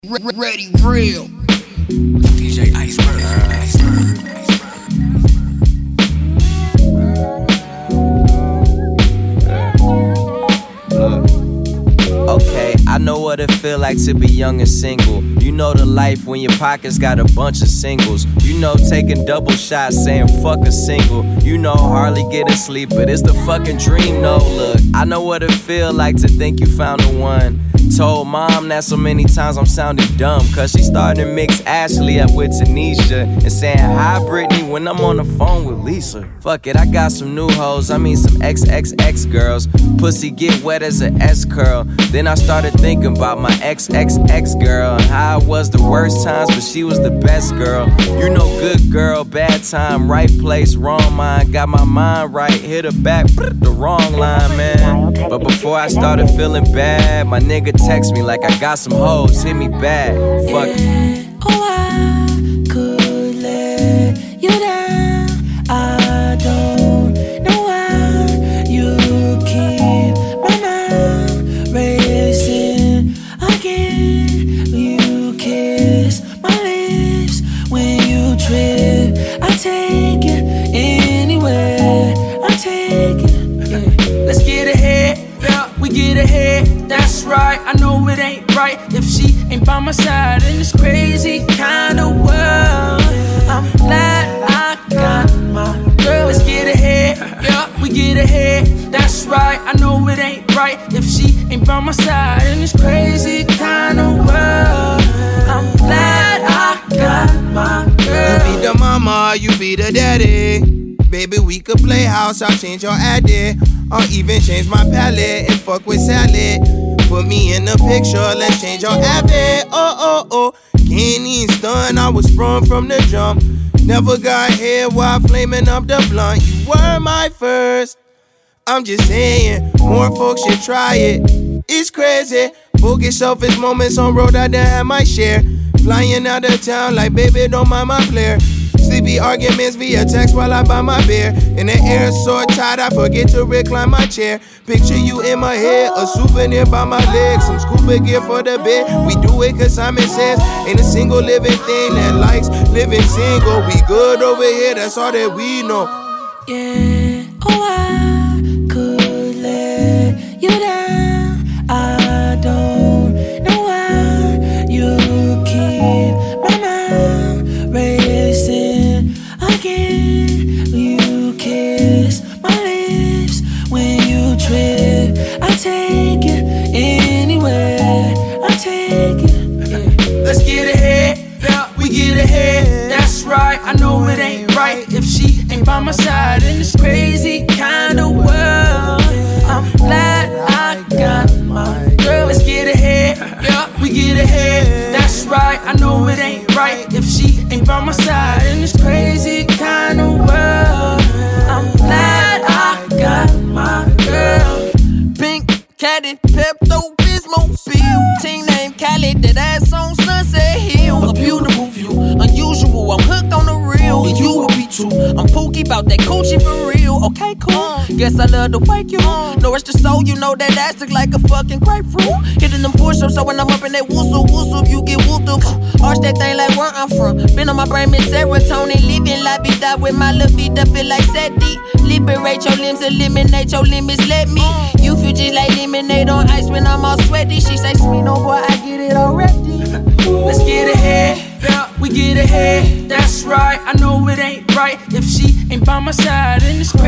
Ready real. DJ Iceberg. Okay, I know what it feel like to be young and single. You know the life when your pockets got a bunch of singles. You know taking double shots saying fuck a single. You know hardly getting sleep, but it's the fucking dream. No, look, I know what it feel like to think you found the one. Told mom that so many times I'm sounding dumb, cause she started to mix Ashley up with Tanisha and saying hi Brittany when I'm on the phone with Lisa. Fuck it, I got some new hoes, I mean some XXX girls. Pussy get wet as an S-curl. Then I started thinking about my XXX girl and how it was the worst times, but she was the best girl. You know, good girl, bad time, right place, wrong mind. Got my mind right, hit her back, the wrong line, man. But before I started feeling bad, my nigga text me like I got some hoes, hit me back. Fuck it. Oh, I could let you down. I don't know why you keep my mind racing again. You kiss my lips when you trip. I take it anywhere. I take it. Yeah. Let's get ahead, yeah, we get ahead. That's right, I know it ain't right if she ain't by my side in this crazy kind of world. I'm glad I got my girl. Let's get ahead, yeah, we get ahead. That's right, I know it ain't right if she ain't by my side in this crazy kind of world. I'm glad I got my girl. You be the mama, you be the daddy. Baby, we could play house, I'll change your addy. Or even change my palette and fuck with salad. Put me in the picture, let's change your habit. Oh. Can't even stun, I was sprung from the jump. Never got here while flaming up the blunt. You were my first. I'm just saying, more folks should try it. It's crazy. Bogus selfish moments on road I done had my share. Flying out of town like baby, don't mind my player. Sleepy arguments via text while I buy my beer. In the air so tight I forget to recline my chair. Picture you in my head, a souvenir by my legs. Some scuba gear for the bed. We do it cause Simon says ain't a single living thing that likes living single. We good over here, that's all that we know. Yeah, oh I could let you down. I don't know why you keep my mind racing again. You kiss my lips when you trip. I take it anywhere. I take it. Yeah. Let's get ahead, yeah, we get ahead. That's right, I know it ain't right if she ain't by my side in this crazy kind of world. I'm glad I got my girl. Let's get ahead, yeah, we get ahead. That's right, I know it ain't right if she ain't by my side in this crazy kind of world. I'm glad I got my girl. Pink, Caddy, Pepto-Bismol pill. Team name Cali, that ass on Sunset Hill. A beautiful view, unusual, I'm hooked on the real. And you will be too, I'm pookie bout that coochie for real. Okay, cool, guess I love to wake you. Nourish the soul, you know that ass look like a fucking grapefruit. Hitting them push-ups, so when I'm up in that whoop-up, you get whooped up. Arch that thing like where I'm from. Been on my brain, miss serotonin. Living la vida with my la vida, feel like Seti. Liberate your limbs, eliminate your limits, let me. You feel just like lemonade on ice when I'm all sweaty. She say, sweet, no boy, I get it already. Let's get ahead, yeah, we get ahead. That's right, I know it ain't right if she ain't by my side in this